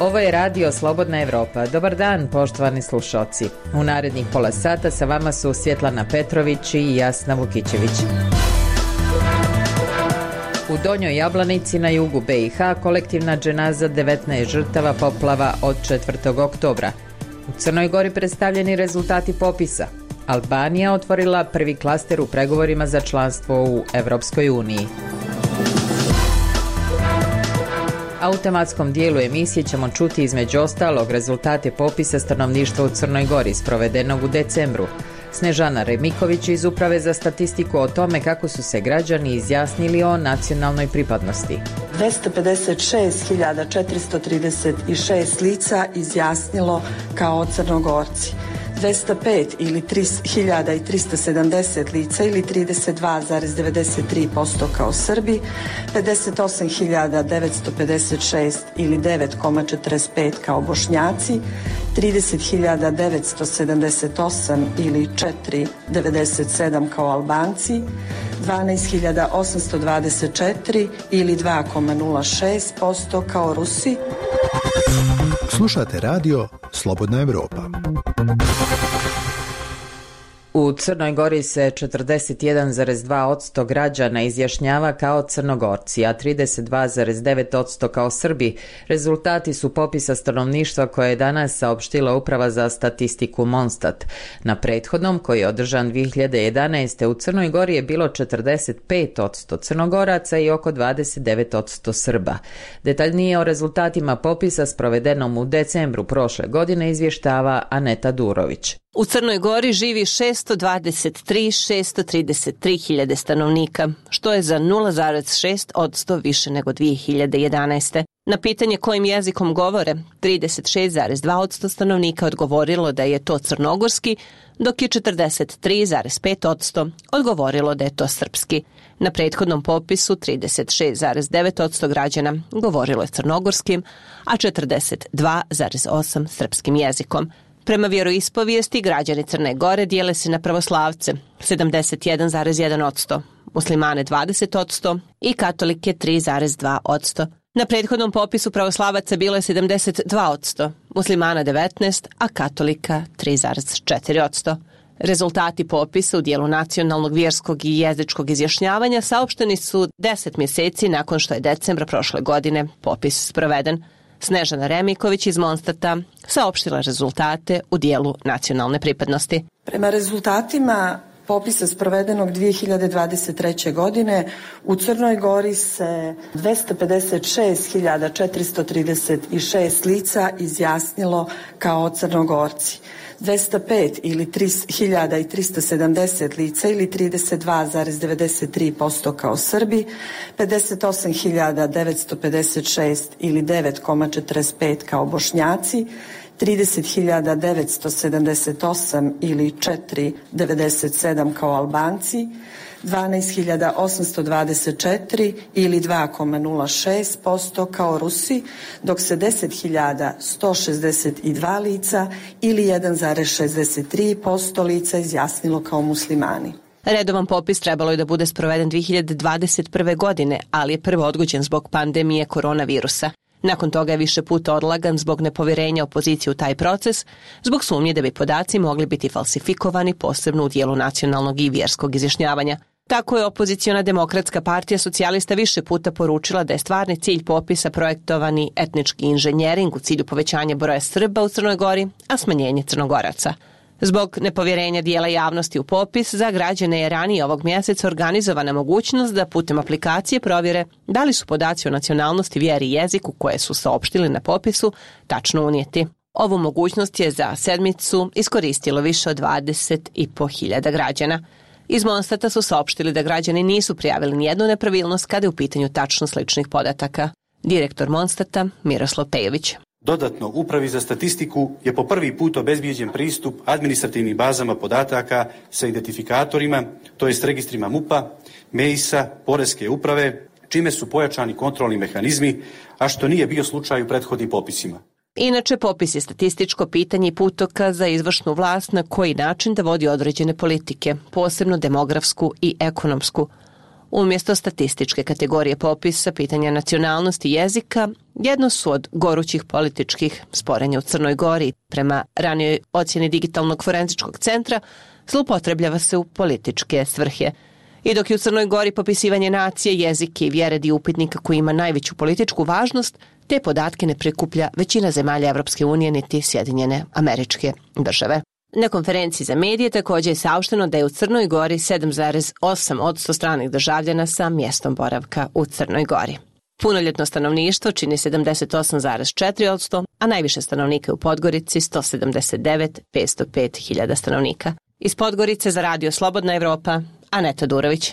Ovo je Radio Slobodna Evropa. Dobar dan, poštovani slušalci. U narednih pola sata sa vama su Svjetlana Petrović i Jasna Vukićević. U Donjoj Jablanici na jugu BiH kolektivna dženaza 19 žrtava poplava od 4. oktobra. U Crnoj Gori predstavljeni rezultati popisa. Albanija otvorila prvi klaster u pregovorima za članstvo u Evropskoj uniji. A u tematskom dijelu emisije ćemo čuti između ostalog rezultate popisa stanovništva u Crnoj Gori sprovedenog u decembru. Snežana Remiković iz Uprave za statistiku o tome kako su se građani izjasnili o nacionalnoj pripadnosti. 256.436 lica izjasnilo kao Crnogorci. 205 ili 3.370 lica ili 32,93% kao Srbi, 58.956 ili 9,45% kao Bošnjaci, 30.978 ili 4,97% kao Albanci, 12.824 ili 2,06% kao Rusi. Slušate radio Slobodna Evropa. U Crnoj Gori se 41,2% građana izjašnjava kao Crnogorci, a 32,9% kao Srbi. Rezultati su popisa stanovništva koje je danas saopštila Uprava za statistiku Monstat. Na prethodnom, koji je održan 2011. u Crnoj Gori je bilo 45% Crnogoraca i oko 29% Srba. Detaljnije o rezultatima popisa sprovedenom u decembru prošle godine izvještava Aneta Durović. U Crnoj Gori živi 623 hiljade stanovnika, što je za 0,6% više nego 2011. Na pitanje kojim jezikom govore, 36,2% stanovnika odgovorilo da je to crnogorski, dok je 43,5% odgovorilo da je to srpski. Na prethodnom popisu 36,9% građana govorilo je crnogorskim, a 42,8% srpskim jezikom. Prema vjeroispovijesti, građani Crne Gore dijele se na pravoslavce 71,1%, muslimane 20% i katolike 3,2%. Na prethodnom popisu pravoslavaca bilo je 72%, muslimana 19%, a katolika 3,4%. Rezultati popisa u dijelu nacionalnog, vjerskog i jezičkog izjašnjavanja saopšteni su 10 mjeseci nakon što je decembra prošle godine popis sproveden. Snežana Remiković iz Monstata saopštila rezultate u dijelu nacionalne pripadnosti. Prema rezultatima popisa sprovedenog 2023. godine u Crnoj Gori se 256.436 lica izjasnilo kao Crnogorci. 205 ili 3.370 lica ili 32,93% kao Srbi, 58.956 ili 9,45% kao Bošnjaci, 30.978 ili 4,97% kao Albanci, 12.824 ili 2,06% kao Rusi, dok se 10.162 lica ili 1,63% lica izjasnilo kao muslimani. Redovan popis trebalo je da bude sproveden 2021. godine, ali je prvo odgođen zbog pandemije koronavirusa. Nakon toga je više puta odlagan zbog nepovjerenja opozicije u taj proces, zbog sumnje da bi podaci mogli biti falsifikovani, posebno u dijelu nacionalnog i vjerskog izjašnjavanja. Tako je opoziciona Demokratska partija socijalista više puta poručila da je stvarni cilj popisa projektovani etnički inženjering u cilju povećanja broja Srba u Crnoj Gori, a smanjenje Crnogoraca. Zbog nepovjerenja dijela javnosti u popis, za građane je ranije ovog mjeseca organizovana mogućnost da putem aplikacije provjere da li su podaci o nacionalnosti, vjeri i jeziku koje su saopštili na popisu tačno unijeti. Ovu mogućnost je za sedmicu iskoristilo više od 20.500 građana. Iz Monstata su saopštili da građani nisu prijavili nijednu nepravilnost kada je u pitanju tačnost ličnih podataka. Direktor Monstata Miroslav Pejović. Dodatno, Upravi za statistiku je po prvi put obezbijeđen pristup administrativnim bazama podataka sa identifikatorima, to jest registrima MUP-a, MEIS-a, Poreske uprave, čime su pojačani kontrolni mehanizmi, a što nije bio slučaj u prethodnim popisima. Inače, popis je statističko pitanje i putokaz za izvršnu vlast na koji način da vodi određene politike, posebno demografsku i ekonomsku. Umjesto statističke kategorije popisa, pitanja nacionalnosti i jezika jedno su od gorućih političkih sporenja u Crnoj Gori. Prema ranijoj ocjeni Digitalnog forenzičkog centra, zloupotrebljava se u političke svrhe. I dok je u Crnoj Gori popisivanje nacije, jezike i vjere dio upitnika koji ima najveću političku važnost, te podatke ne prikuplja većina zemalja Evropske unije niti Sjedinjene Američke Države. Na konferenciji za medije također je saopšteno da je u Crnoj Gori 7,8% stranih državljana sa mjestom boravka u Crnoj Gori. Punoljetno stanovništvo čini 78,4%, a najviše stanovnika je u Podgorici 179.505.000 stanovnika. Iz Podgorice za Radio Slobodna Evropa, Aneta Durović.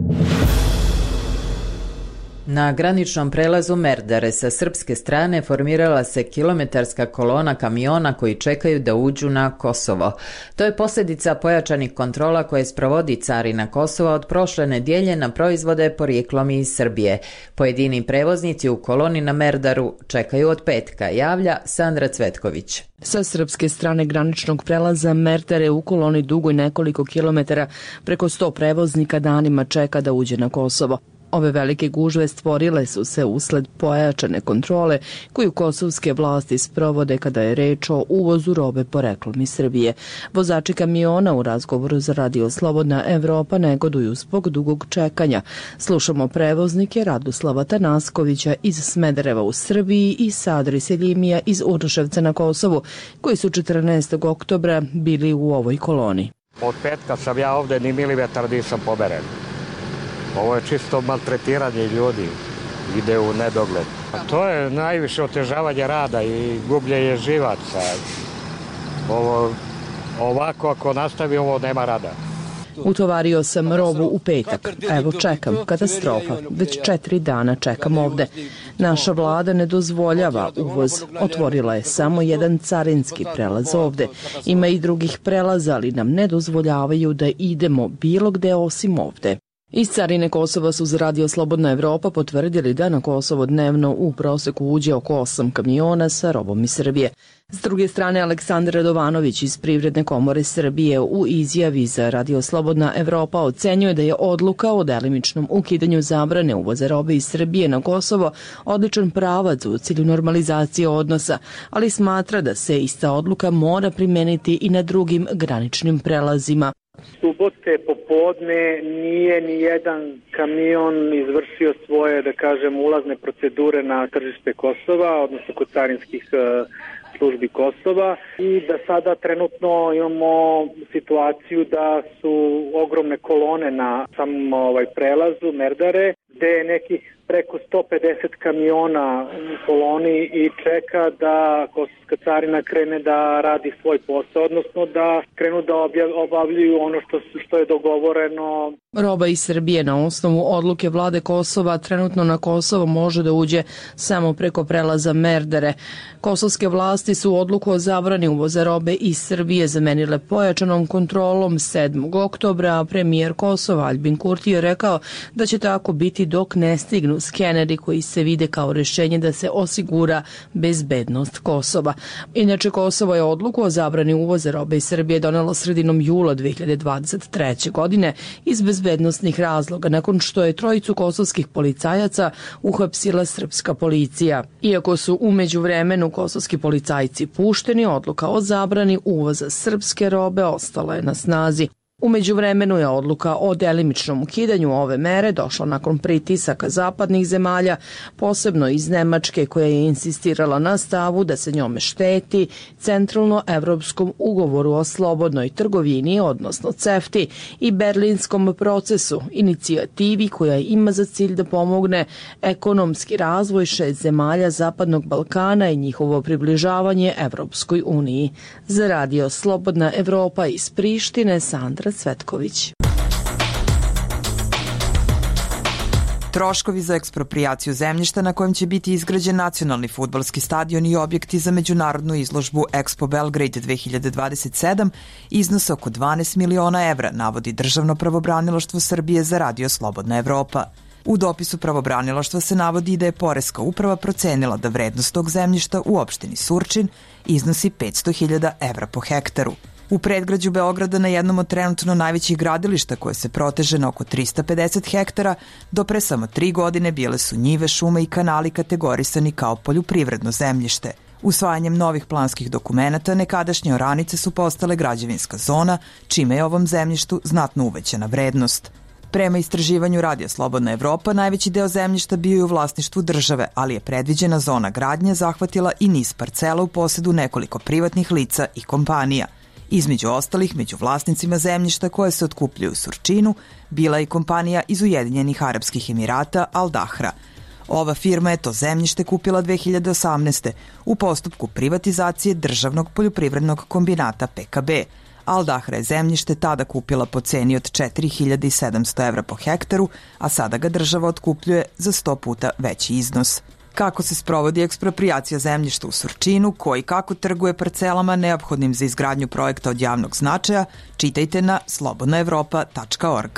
Na graničnom prelazu Merdare sa srpske strane formirala se kilometarska kolona kamiona koji čekaju da uđu na Kosovo. To je posljedica pojačanih kontrola koje sprovodi carina Kosova od prošle nedjelje na proizvode porijeklom iz Srbije. Pojedini prevoznici u koloni na Merdaru čekaju od petka, javlja Sandra Cvetković. Sa srpske strane graničnog prelaza Merdare u koloni dugoj nekoliko kilometara preko 100 prevoznika danima čeka da uđe na Kosovo. Ove velike gužve stvorile su se usled pojačane kontrole koju kosovske vlasti sprovode kada je reč o uvozu robe poreklom iz Srbije. Vozači kamiona u razgovoru za Radio Slobodna Evropa negoduju zbog dugog čekanja. Slušamo prevoznike Radoslava Tanaskovića iz Smedereva u Srbiji i Sadri Seljimija iz Uroševca na Kosovu, koji su 14. oktobra bili u ovoj koloni. Od petka sam ja ovdje, ni milimetar nisam pomeren. Ovo je čisto maltretiranje ljudi, ide u nedogled. A to je najviše otežavanje rada i gubljenje živaca. Ovako ako nastavi, ovo nema rada. Utovario sam robu u petak. Evo čekam, katastrofa. Već 4 dana čekam ovde. Naša vlada ne dozvoljava uvoz. Otvorila je samo jedan carinski prelaz ovde. Ima i drugih prelaza, ali nam ne dozvoljavaju da idemo bilo gde osim ovde. Iz carine Kosova su za Radio Slobodna Evropa potvrdili da na Kosovo dnevno u proseku uđe oko 8 kamiona sa robom iz Srbije. S druge strane, Aleksandar Radovanović iz Privredne komore Srbije u izjavi za Radio Slobodna Evropa ocenjuje da je odluka o delimičnom ukidanju zabrane uvoza robe iz Srbije na Kosovo odličan pravac u cilju normalizacije odnosa, ali smatra da se ista odluka mora primeniti i na drugim graničnim prelazima. Subote popodne nije ni jedan kamion izvršio svoje, da kažem, ulazne procedure na tržište Kosova, odnosno kod carinskih službi Kosova, i da sada trenutno imamo situaciju da su ogromne kolone na samom prelazu Merdare, gde je nekih preko 150 kamiona u koloni i čeka da kosovska carina krene da radi svoj posao, odnosno da krenu da obavljaju ono što je dogovoreno. Roba iz Srbije na osnovu odluke vlade Kosova trenutno na Kosovo može da uđe samo preko prelaza Merdare. Kosovske vlasti su odluku o zabrani uvoza robe iz Srbije zamenile pojačanom kontrolom 7. oktobra, a premijer Kosova Aljbin Kurti je rekao da će tako biti dok ne stignu skeneri koji se vide kao rješenje da se osigura bezbednost Kosova. Inače, Kosovo je odluku o zabrani uvoza robe iz Srbije donelo sredinom jula 2023. godine iz bezbednostnih razloga, nakon što je trojicu kosovskih policajaca uhapsila srpska policija. Iako su u međuvremenu kosovski policajci pušteni, odluka o zabrani uvoza srpske robe ostala je na snazi. U međuvremenu je odluka o delimičnom ukidanju ove mere došla nakon pritisaka zapadnih zemalja, posebno iz Nemačke, koja je insistirala na stavu da se njome šteti Centralno-evropskom ugovoru o slobodnoj trgovini, odnosno CEFTI, i Berlinskom procesu, inicijativi koja ima za cilj da pomogne ekonomski razvoj 6 zemalja Zapadnog Balkana i njihovo približavanje Evropskoj uniji. Za Radio Slobodna Evropa iz Prištine, Sandra Cvetković. Troškovi za eksproprijaciju zemljišta na kojem će biti izgrađen nacionalni fudbalski stadion i objekti za međunarodnu izložbu Expo Belgrade 2027 iznose oko 12 miliona evra, navodi Državno pravobranilaštvo Srbije za Radio Slobodna Evropa. U dopisu pravobranilaštva se navodi da je Poreska uprava procenila da vrednost tog zemljišta u opštini Surčin iznosi 500.000 evra po hektaru. U predgrađu Beograda na jednom od trenutno najvećih gradilišta koje se proteže na oko 350 hektara, do pre samo 3 godine bile su njive, šume i kanali kategorisani kao poljoprivredno zemljište. Usvajanjem novih planskih dokumenata nekadašnje oranice su postale građevinska zona, čime je ovom zemljištu znatno uvećana vrednost. Prema istraživanju Radija Slobodna Evropa, najveći deo zemljišta bio je u vlasništvu države, ali je predviđena zona gradnje zahvatila i niz parcela u posedu nekoliko privatnih lica i kompanija. Između ostalih, među vlasnicima zemljišta koje se otkupljuju u Surčinu, bila je i kompanija iz Ujedinjenih Arapskih Emirata Al Dahra. Ova firma je to zemljište kupila 2018. u postupku privatizacije državnog poljoprivrednog kombinata PKB. Al Dahra je zemljište tada kupila po ceni od 4700 evra po hektaru, a sada ga država otkupljuje za 100 puta veći iznos. Kako se sprovodi eksproprijacija zemljišta u Surčinu, ko i kako trguje parcelama neophodnim za izgradnju projekta od javnog značaja, čitajte na slobodnaevropa.org.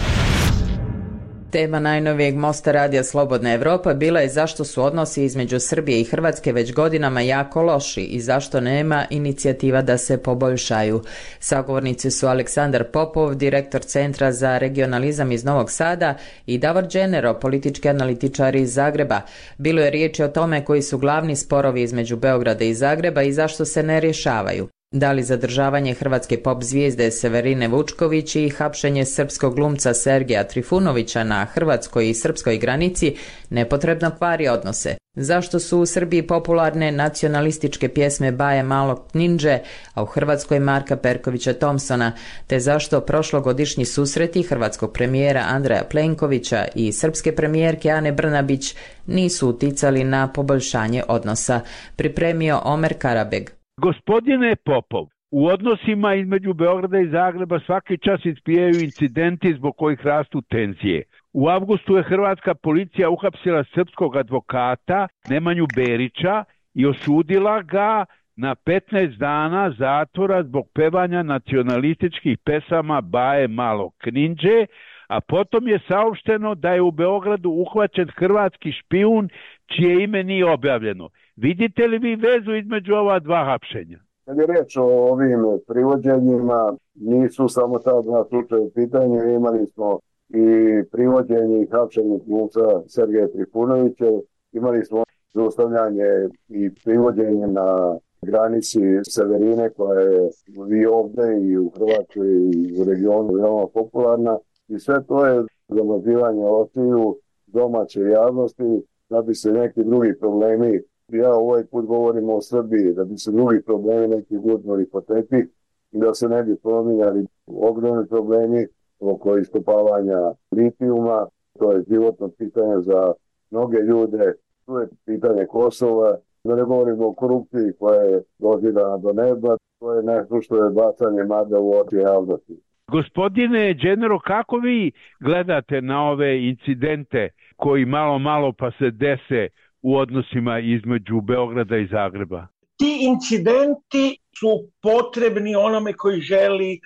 Tema najnovijeg mosta Radija Slobodna Evropa bila je zašto su odnosi između Srbije i Hrvatske već godinama jako loši i zašto nema inicijativa da se poboljšaju. Sagovornici su Aleksandar Popov, direktor Centra za regionalizam iz Novog Sada, i Davor Đenero, politički analitičar iz Zagreba. Bilo je riječi o tome koji su glavni sporovi između Beograda i Zagreba i zašto se ne rješavaju. Da li zadržavanje hrvatske pop zvijezde Severine Vučković i hapšenje srpskog glumca Sergeja Trifunovića na hrvatskoj i srpskoj granici nepotrebno kvari odnose? Zašto su u Srbiji popularne nacionalističke pjesme Baje malog Knindže, a u Hrvatskoj Marka Perkovića Thompsona, te zašto prošlogodišnji susreti hrvatskog premijera Andreja Plenkovića i srpske premijerke Ane Brnabić nisu uticali na poboljšanje odnosa? Pripremio Omer Karabeg. Gospodine Popov, u odnosima između Beograda i Zagreba svaki čas ispijaju incidenti zbog kojih rastu tenzije. U avgustu je hrvatska policija uhapsila srpskog advokata Nemanju Berića i osudila ga na 15 dana zatvora zbog pevanja nacionalističkih pesama Baje malog Knindže, a potom je saopšteno da je u Beogradu uhvaćen hrvatski špijun čije ime nije objavljeno. Vidite li vi vezu između ova dva hapšenja? Kad je reč o ovim privođenjima, nisu samo ta dva slučaja u pitanju, imali smo i privođenje i hapšenje glumca Sergeja Trifunovića, imali smo zaustavljanje i privođenje na granici Severine koja je i ovde i u Hrvatskoj i u regionu veoma popularna, i sve to je zamazivanje očiju domaće javnosti da bi se neki drugi problemi, ja ovaj put govorim o Srbiji, da bi se drugi problemi neki gurnuli po tepih i da se ne bi pominjali ogromni problemi oko iskopavanja litijuma. To je životno pitanje za mnoge ljude, tu je pitanje Kosova, da ne govorimo o korupciji koja je dozidana do neba, to je nešto što je bacanje magla u oči javnosti. Gospodine Đenero, kako vi gledate na ove incidente koji malo pa se dese u odnosima između Beograda i Zagreba? Ti incidenti su potrebni onome koji želi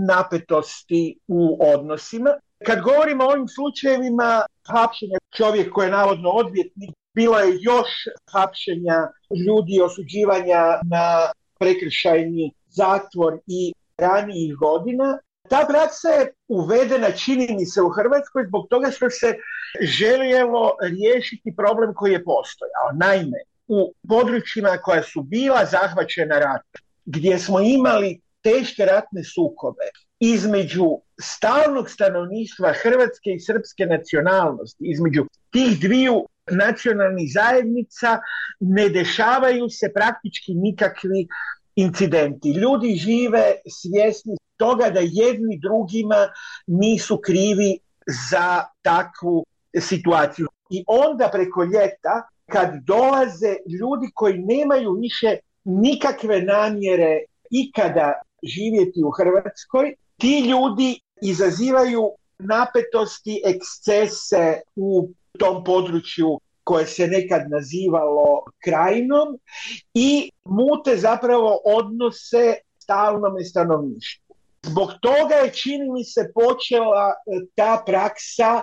napetosti u odnosima. Kad govorimo o ovim slučajevima hapšenja čovjek koji je navodno odvjetnik, bilo je još hapšenja ljudi, osuđivanja na prekršajni zatvor i ranijih godina. Ta praksa je uvedena, čini mi se, u Hrvatskoj zbog toga što se željelo riješiti problem koji je postojao. Naime, u područjima koja su bila zahvaćena ratom, gdje smo imali teške ratne sukobe između stalnog stanovništva hrvatske i srpske nacionalnosti, između tih dviju nacionalnih zajednica, ne dešavaju se praktički nikakvi incidenti. Ljudi žive svjesni toga da jedni drugima nisu krivi za takvu situaciju. I onda preko ljeta, kad dolaze ljudi koji nemaju više nikakve namjere ikada živjeti u Hrvatskoj, ti ljudi izazivaju napetosti, ekscese u tom području koje se nekad nazivalo Krajinom i mute zapravo odnose stalnome stanovništvu. Zbog toga je, čini mi se, počela ta praksa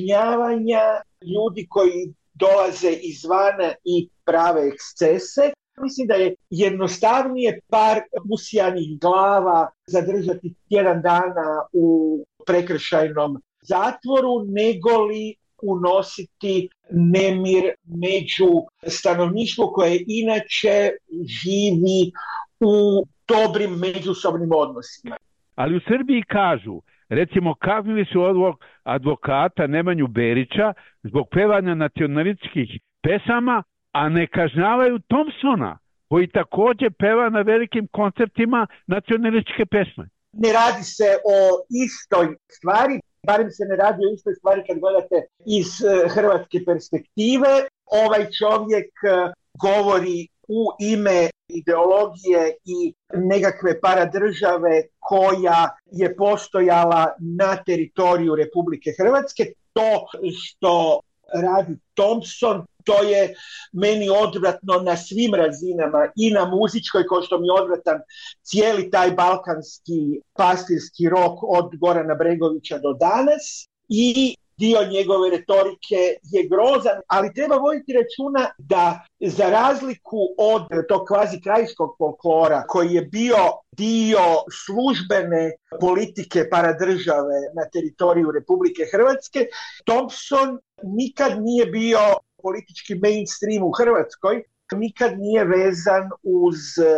kažnjavanja ljudi koji dolaze izvana i prave ekscese. Mislim da je jednostavnije par usijanih glava zadržati tjedan dana u prekršajnom zatvoru, nego li unositi nemir među stanovništvo koje inače živi u dobrim međusobnim odnosima. Ali u Srbiji kažu, recimo kaznili su advokata Nemanju Berića zbog pevanja nacionalističkih pesama, a ne kažnjavaju Thompsona, koji također peva na velikim koncertima nacionalističke pesme. Ne radi se o istoj stvari, barem se ne radi o istoj stvari kad gledate iz hrvatske perspektive. Ovaj čovjek govori u ime ideologije i nekakve paradržave koja je postojala na teritoriju Republike Hrvatske. To što radi Thompson, to je meni odvratno na svim razinama, i na muzičkoj, kao što mi je odvratan cijeli taj balkanski pastirski rok od Gorana Bregovića do danas, i dio njegove retorike je grozan, ali treba voditi računa da za razliku od tog kvazi krajskog folklora koji je bio dio službene politike paradržave na teritoriju Republike Hrvatske, Thompson nikad nije bio politički mainstream u Hrvatskoj, nikad nije vezan uz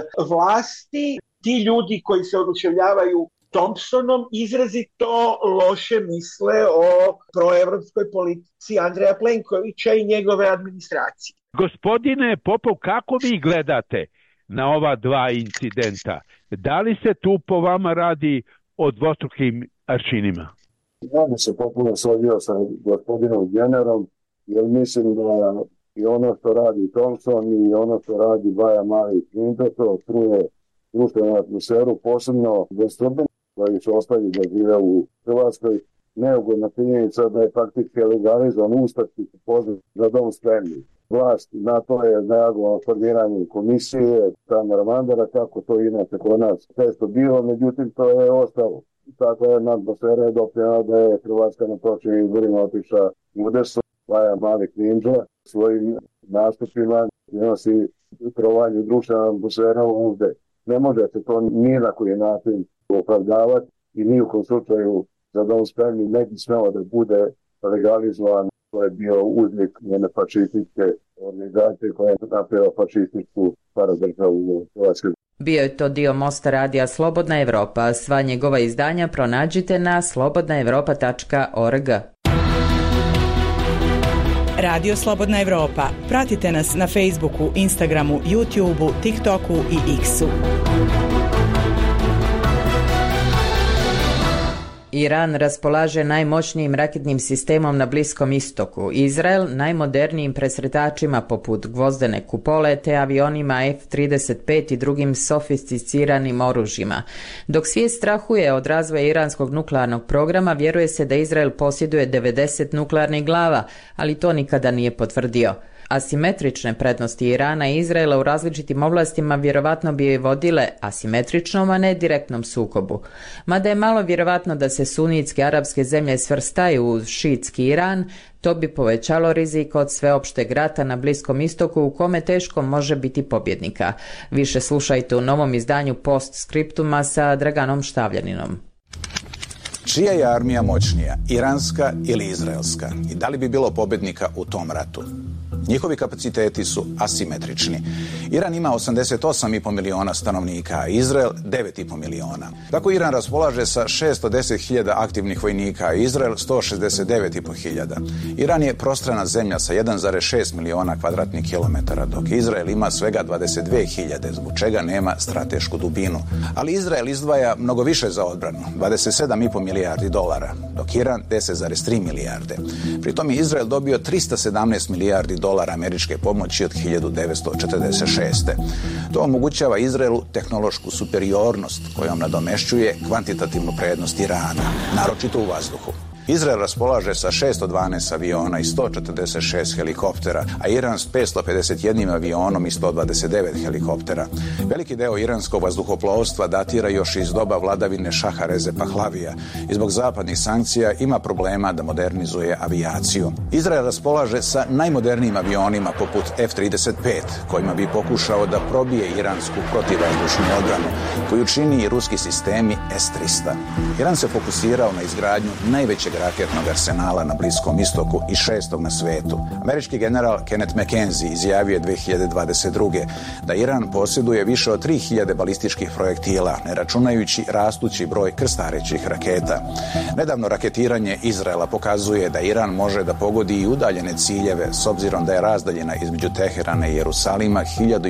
vlasti. Ti ljudi koji se oduševljavaju Thompsonom izrazito loše misle o proevropskoj politici Andreja Plenkovića i njegove administracije. Gospodine Popov, kako vi gledate na ova dva incidenta? Da li se tu po vama radi o dvostrukim aršinima? Ja bi se potpuno složio sa gospodinom Generom, jer mislim da i ono što radi Thompson i ono što radi Baja Mali i Clinton, to truje društvenu atmosferu, posebno bez Srbina koji su ostali da žive u Hrvatskoj. Neugodna činjenica da je faktički legalizovan ustaški poziv za dom spremni. Vlast na to je reagovala formiranjem komisije Tamara Mandara, kako to inače kod nas često bilo, međutim to je ostalo. Tako je atmosfera je doprinjela da je Hrvatska na prošlim izborima otišla u desu. Baja Mali Klinđa svojim nastupima nosi trovanju društvena atmosfera ovdje. Ne može se to ni na koji način opravdavati i ni u kom slučaju za dom spremni ne bi smelo da bude legalizovan. To je bio uznik njene fašističke organizacije koja je napravila fašističku paradržavu u Hrvatskoj. Bio je to dio Mosta radija Slobodna Evropa. Sva njegova izdanja pronađite na slobodnaevropa.org. Radio Slobodna Evropa. Pratite nas na Facebooku, Instagramu, YouTubeu, TikToku i X-u. Iran raspolaže najmoćnijim raketnim sistemom na Bliskom istoku, Izrael najmodernijim presretačima poput gvozdene kupole te avionima F-35 i drugim sofisticiranim oružjima. Dok svijet strahuje od razvoja iranskog nuklearnog programa, vjeruje se da Izrael posjeduje 90 nuklearnih glava, ali to nikada nije potvrdio. Asimetrične prednosti Irana i Izraela u različitim oblastima vjerovatno bi vodile asimetričnom, a ne direktnom sukobu. Mada je malo vjerovatno da se sunitske arapske zemlje svrstaju uz šiitski Iran, to bi povećalo rizik od sveopšteg rata na Bliskom istoku u kome teško može biti pobjednika. Više slušajte u novom izdanju Postscriptuma sa Draganom Štavljaninom. Čija je armija moćnija, iranska ili izraelska? I da li bi bilo pobjednika u tom ratu? Njihovi kapaciteti su asimetrični. Iran ima 88,5 miliona stanovnika, a Izrael 9,5 miliona. Tako Iran raspolaže sa 610.000 aktivnih vojnika, a Izrael 169.500. Iran je prostrana zemlja sa 1,6 miliona kvadratnih kilometara, dok Izrael ima svega 22.000, zbog čega nema stratešku dubinu. Ali Izrael izdvaja mnogo više za odbranu, 27,5 milijardi dolara, dok Iran 10,3 milijarde. Pritom je Izrael dobio 317 milijardi dolara američke pomoći od 1946. To omogućava Izraelu tehnološku superiornost kojom nadomešćuje kvantitativnu prednost Irana, naročito u vazduhu. Izrael raspolaže sa 612 aviona i 146 helikoptera, a Iran s 551 avionom i 129 helikoptera. Veliki deo iranskog vazduhoplovstva datira još iz doba vladavine Šaha Reze Pahlavija i zbog zapadnih sankcija ima problema da modernizuje avijaciju. Izrael raspolaže sa najmodernijim avionima poput F-35, kojima bi pokušao da probije iransku protivvazdušnu odbranu, koju čini i ruski sistemi S-300. Iran se fokusirao na izgradnju najvećeg raketnog arsenala na Bliskom istoku i 6. na svetu. Američki general Kenneth McKenzie izjavio je 2022. da Iran posjeduje više od 3000 balističkih projektila, ne računajući rastući broj krstarećih raketa. Nedavno raketiranje Izraela pokazuje da Iran može da pogodi i udaljene ciljeve, s obzirom da je razdaljena između Teherana i Jerusalima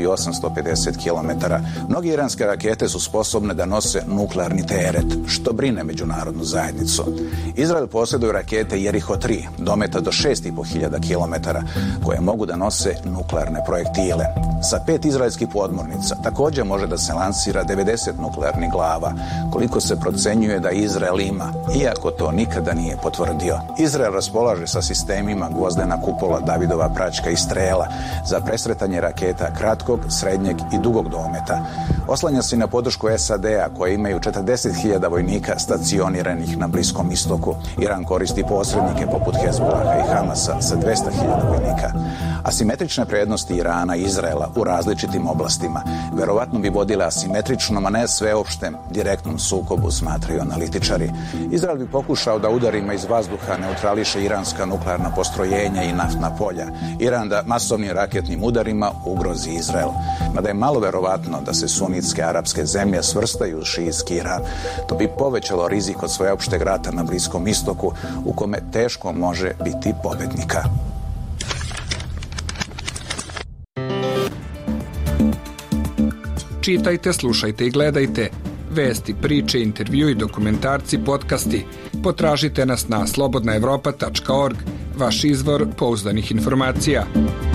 1850 km. Mnogi iranske rakete su sposobne da nose nuklearni teret, što brine međunarodnu zajednicu. Izrael posjeduje rakete Jeriho 3, dometa do 6500 km, koje mogu da nose nuklearne projektile. Sa 5 izraelskih podmornica također može da se lansira 90 nuklearnih glava, koliko se procenjuje da Izrael ima, iako to nikada nije potvrdio. Izrael raspolaže sa sistemima gvozdena kupola, Davidova praćka i strela za presretanje raketa kratkog, srednjeg i dugog dometa. Oslanja se na podršku SAD-a, koje imaju 40.000 vojnika stacioniranih na Bliskom istoku. Iran koristi posrednike poput Hezbolaha i Hamasa sa 200.000 vojnika. Asimetrične prednosti Irana i Izraela u različitim oblastima verovatno bi vodile asimetričnom, a ne sveopštem direktnom sukobu, smatraju analitičari. Izrael bi pokušao da udarima iz vazduha neutrališe iranska nuklearna postrojenja i naftna polja. Iran da masovnim raketnim udarima ugrozi Izrael. Mada je malo verovatno da se sunitske arapske zemlje svrstaju u šijitski Iran. To bi povećalo rizik od sveopšteg rata na Bliskom istoku, u kome teško može biti pobednika. Čitajte, slušajte i gledajte. Vesti, priče, intervjui, dokumentarci, podcasti. Potražite nas na slobodnaevropa.org, vaš izvor pouzdanih informacija.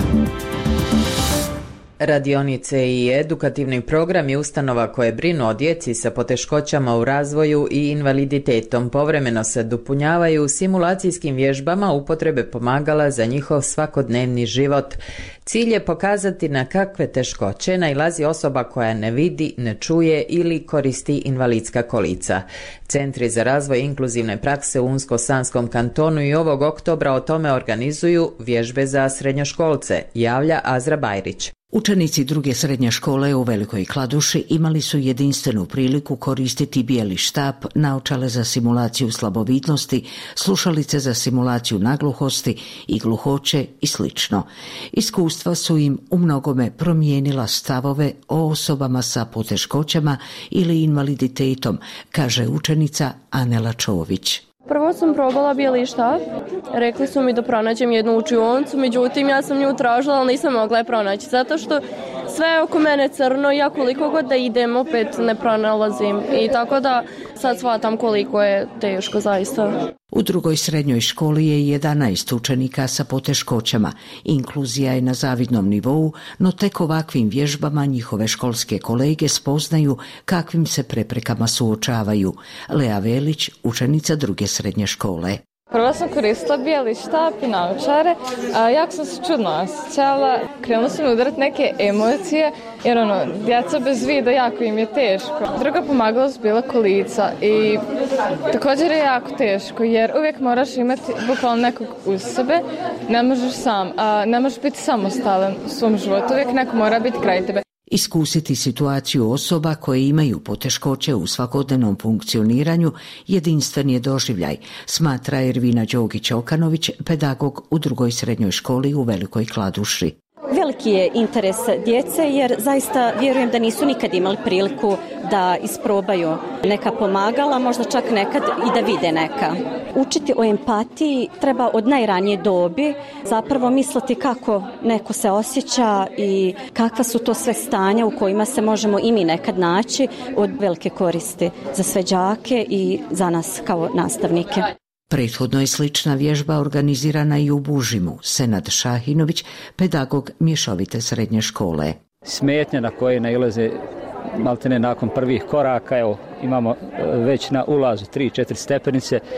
Radionice i edukativni programi ustanova koje brinu o djeci sa poteškoćama u razvoju i invaliditetom povremeno se dopunjavaju simulacijskim vježbama upotrebe pomagala za njihov svakodnevni život. Cilj je pokazati na kakve teškoće nailazi osoba koja ne vidi, ne čuje ili koristi invalidska kolica. Centri za razvoj inkluzivne prakse u Unsko-Sanskom kantonu i ovog oktobra o tome organizuju vježbe za srednjoškolce, javlja Azra Bajrić. Učenici druge srednje škole u Velikoj Kladuši imali su jedinstvenu priliku koristiti bijeli štap, naočale za simulaciju slabovidnosti, slušalice za simulaciju nagluhosti i gluhoće i slično. Iskustva su im u mnogome promijenila stavove o osobama sa poteškoćama ili invaliditetom, kaže učenica Anela Čović. Prvo sam probala bijeli štap, rekli su mi da pronađem jednu učionicu, međutim ja sam nju tražila, ali nisam mogla je pronaći, zato što sve je oko mene crno i ja koliko god da idem opet ne pronalazim i tako da sad shvatam koliko je teško zaista. U drugoj srednjoj školi je 11 učenika sa poteškoćama. Inkluzija je na zavidnom nivou, no tek ovakvim vježbama njihove školske kolege spoznaju kakvim se preprekama suočavaju. Lea Velić, učenica druge srednje škole. Prvo sam koristila bijeli štap i naočare, a jako sam se čudno osjećala. Krenula sam udarati neke emocije, jer djeca bez vida jako im je teško. Druga pomagala su bila kolica i također je jako teško, jer uvijek moraš imati bukvalno nekog uz sebe, ne možeš sam, ne možeš biti samostalan u svom životu, uvijek neko mora biti kraj tebe. Iskusiti situaciju osoba koje imaju poteškoće u svakodnevnom funkcioniranju jedinstven je doživljaj, smatra Ervina Đogić-Okanović, pedagog u drugoj srednjoj školi u Velikoj Kladuši. Veliki je interes djece jer zaista vjerujem da nisu nikad imali priliku da isprobaju neka pomagala, možda čak nekad i da vide neka. Učiti o empatiji treba od najranije dobi, zapravo misliti kako neko se osjeća i kakva su to sve stanja u kojima se možemo i mi nekad naći, od velike koristi za sve đake i za nas kao nastavnike. Prethodno je slična vježba organizirana i u Bužimu. Senad Šahinović, pedagog mješovite srednje škole. Smetnje na koje nailaze maltene nakon prvih koraka, evo imamo već na ulazu 3-4 stepenice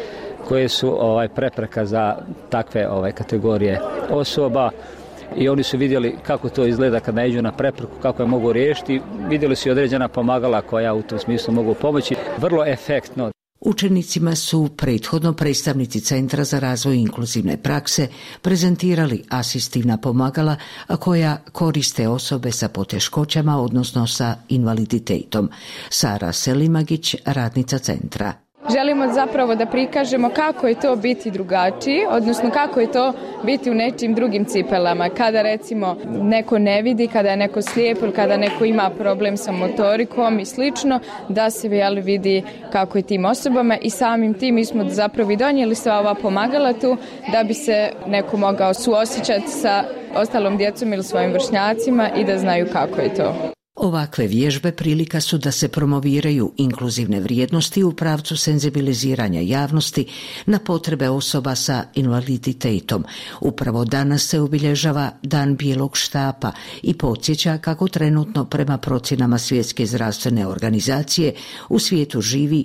koje su prepreka za takve kategorije osoba. I oni su vidjeli kako to izgleda kad naiđu na prepreku, kako je mogu riješiti. Vidjeli su i određena pomagala koja u tom smislu mogu pomoći. Vrlo efektno. Učenicima su prethodno predstavnici Centra za razvoj inkluzivne prakse prezentirali asistivna pomagala koja koriste osobe sa poteškoćama, odnosno sa invaliditetom. Sara Selimagić, radnica centra. Želimo zapravo da prikažemo kako je to biti drugačiji, odnosno kako je to biti u nečim drugim cipelama. Kada recimo neko ne vidi, kada je neko slijep ili kada neko ima problem sa motorikom i slično, da se vidi kako je tim osobama i samim tim mi smo zapravo i donijeli sva ova pomagala tu da bi se neko mogao suosjećati sa ostalom djecom ili svojim vršnjacima i da znaju kako je to. Ovakve vježbe prilika su da se promoviraju inkluzivne vrijednosti u pravcu senzibiliziranja javnosti na potrebe osoba sa invaliditetom. Upravo danas se obilježava Dan bijelog štapa i podsjeća kako trenutno prema procjenama Svjetske zdravstvene organizacije u svijetu živi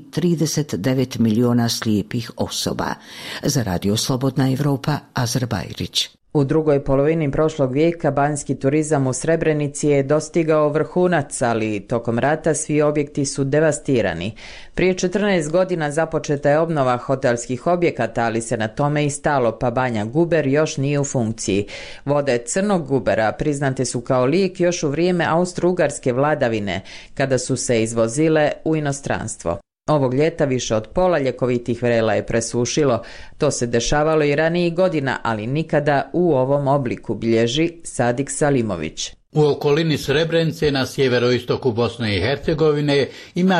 39 miliona slijepih osoba. Za Radio Slobodna Evropa, Azra Bajrić. U drugoj polovini prošlog vijeka banjski turizam u Srebrenici je dostigao vrhunac, ali tokom rata svi objekti su devastirani. Prije 14 godina započeta je obnova hotelskih objekata, ali se na tome i stalo, pa Banja Guber još nije u funkciji. Vode Crnog Gubera priznate su kao lijek još u vrijeme austro-ugarske vladavine, kada su se izvozile u inostranstvo. Ovog ljeta više od pola ljekovitih vrela je presušilo. To se dešavalo i ranijih godina, ali nikada u ovom obliku, bilježi Sadik Salimović. U okolini Srebrenice na sjeveroistoku Bosne i Hercegovine ima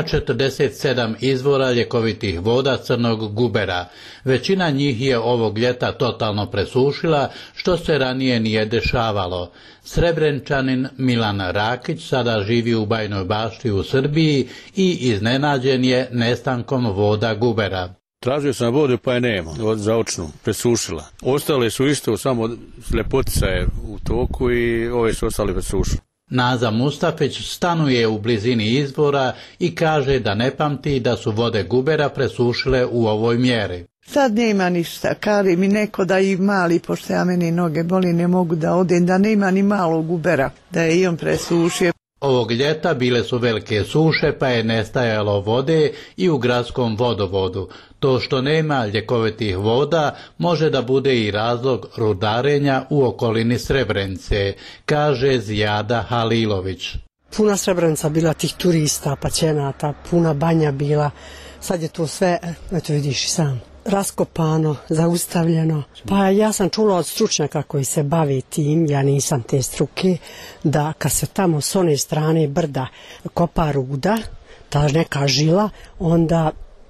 47 izvora ljekovitih voda Crnog Gubera. Većina njih je ovog ljeta totalno presušila, što se ranije nije dešavalo. Srebrenčanin Milan Rakić sada živi u Bajnoj Bašti u Srbiji i iznenađen je nestankom voda Gubera. Tražio sam vodu pa je nema, za očnu, presušila. Ostale su isto, samo ljepotica je u toku i ove su ostale presušile. Naza Mustafić stanuje u blizini izvora i kaže da ne pamti da su vode Gubera presušile u ovoj mjeri. Sad nema ništa, kari mi neko da i mali, pošto ja meni noge boli, ne mogu da odem, da nema ni malog Gubera, da je i on presušio. Ovog ljeta bile su velike suše pa je nestajalo vode i u gradskom vodovodu. To što nema ljekovitih voda može da bude i razlog rudarenja u okolini Srebrenice, kaže Zijada Halilović. Puna Srebrenica bila tih turista, pacijenata, puna Banja bila. Sad je to sve, eto vidiš i sam, raskopano, zaustavljeno. Pa ja sam čula od stručnjaka koji se bavi tim, ja nisam te struke, da kad se tamo s one strane brda kopa ruda, ta neka žila, onda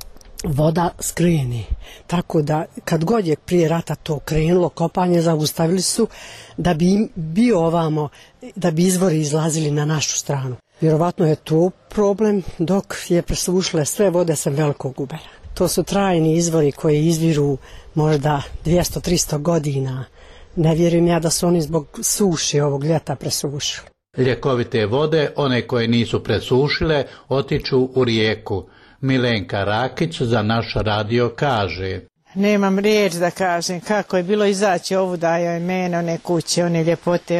voda skreni. Tako da kad god je prije rata to krenulo, kopanje zaustavili su da bi bio ovamo, da bi izvori izlazili na našu stranu. Vjerovatno je to problem dok je presušile sve vode sa Velikog Gubera. To su trajni izvori koji izviru možda 200-300 godina. Ne vjerujem ja da su oni zbog suše ovog ljeta presušili. Ljekovite vode, one koje nisu presušile, otiču u rijeku. Milenka Rakić za naš radio kaže. Nemam riječ da kažem kako je bilo izaći ovuda joj mene, one kuće, one ljepote,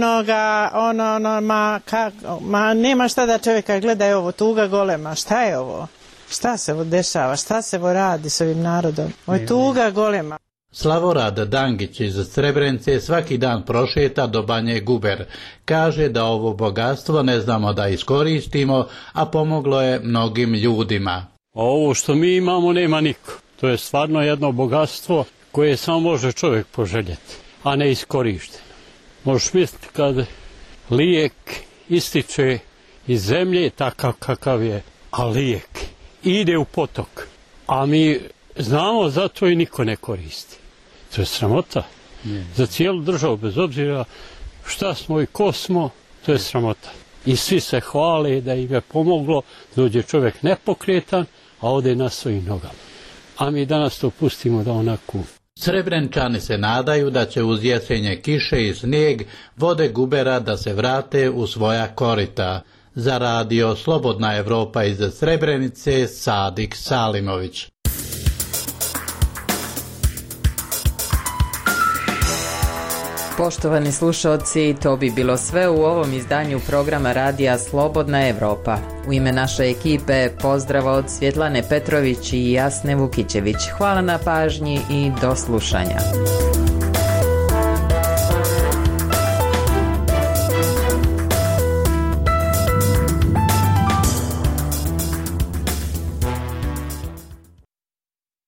ma nema šta da čovjeka gleda, je ovo tuga golema, šta je ovo? Šta se ovo dešava, šta se ovo radi s ovim narodom? Ovo je tuga golema. Slavorad Dangić iz Srebrenice svaki dan prošeta do Banje Guber. Kaže da ovo bogatstvo ne znamo da iskoristimo, a pomoglo je mnogim ljudima. Ovo što mi imamo nema niko. To je stvarno jedno bogatstvo koje samo može čovjek poželjeti, a ne iskorišteno. Možeš misliti kad lijek ističe iz zemlje takav kakav je, a lijek ide u potok, a mi znamo za to i niko ne koristi. To je sramota za cijelu državu, bez obzira šta smo i ko smo, to je sramota. I svi se hvale da im je pomoglo, dođe čovjek nepokretan, a ode na svojim nogama. A mi danas to pustimo da onako. Srebrenčani se nadaju da će uz jesenje kiše i snijeg vode Gubera da se vrate u svoja korita. Za radio Slobodna Evropa iz Srebrenice, Sadik Salimović. Poštovani slušalci, to bi bilo sve u ovom izdanju programa radija Slobodna Evropa. U ime naše ekipe pozdrav od Svjetlane Petrović i Jasne Vukićević. Hvala na pažnji i do slušanja.